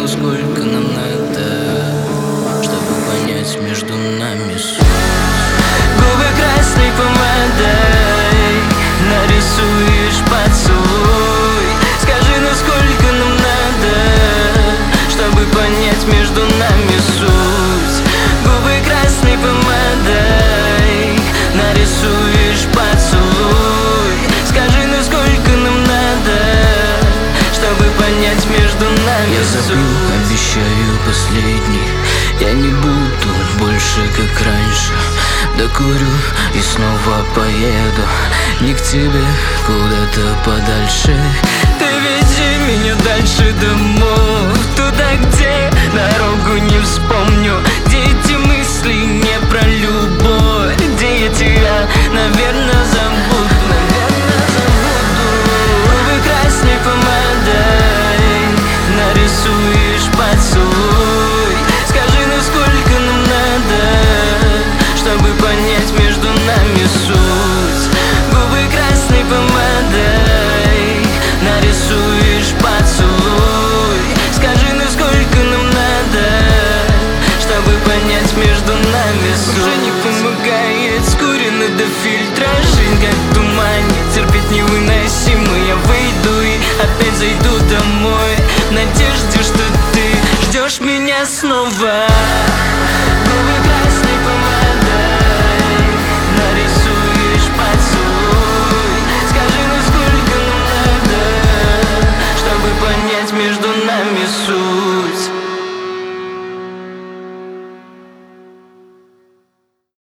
ну сколько нам надо, чтобы понять между нами суть? Губы красной помадой нарисуешь поцелуй. Скажи, ну сколько нам надо, чтобы понять между нами суть? Губы красной помадой нарисуешь поцелуй. Скажи, ну сколько нам надо, чтобы понять между нами я суть? забью, обещаю последний. Я не буду больше как раньше. Докурю и снова поеду не к тебе, куда-то подальше. Ты веди меня дальше домой, туда, где дорогу не вспомню, где эти мысли не про любовь, где я тебя, наверное, забуду. Губы красной помадой нарисуешь поцелуй. Скажи, ну сколько нам надо, чтобы понять между нами суть? Губы красной помадой нарисуешь поцелуй. Скажи, ну сколько нам надо, чтобы понять между нами суть? Уже не помогает, скурено до фильтра.